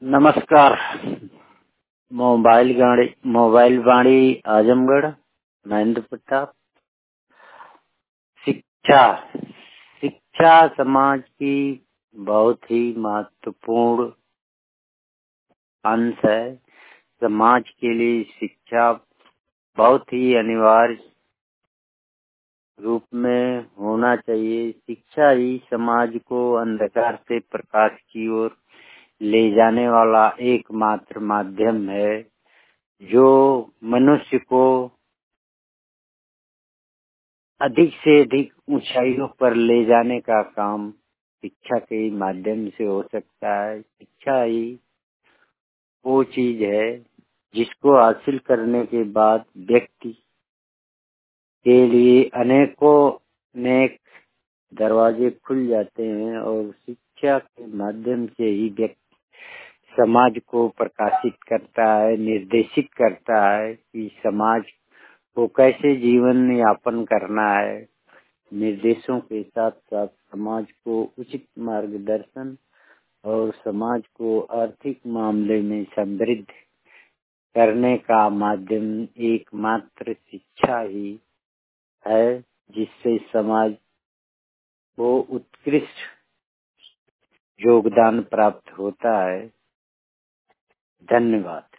नमस्कार। मोबाइल वाणी आजमगढ़। महेंद्र प्रताप। शिक्षा शिक्षा समाज की बहुत ही महत्वपूर्ण अंश है। समाज के लिए शिक्षा बहुत ही अनिवार्य रूप में होना चाहिए। शिक्षा ही समाज को अंधकार से प्रकाश की ओर ले जाने वाला एकमात्र माध्यम है, जो मनुष्य को अधिक से अधिक ऊंचाइयों पर ले जाने का काम शिक्षा के माध्यम से हो सकता है। शिक्षा ही वो चीज है जिसको हासिल करने के बाद व्यक्ति के लिए अनेकों नेक दरवाजे खुल जाते हैं और शिक्षा के माध्यम से ही व्यक्ति समाज को प्रकाशित करता है, निर्देशित करता है कि समाज को कैसे जीवन यापन करना है। निर्देशों के साथ साथ समाज को उचित मार्गदर्शन और समाज को आर्थिक मामले में समृद्ध करने का माध्यम एकमात्र शिक्षा ही है, जिससे समाज को उत्कृष्ट योगदान प्राप्त होता है। धन्यवाद।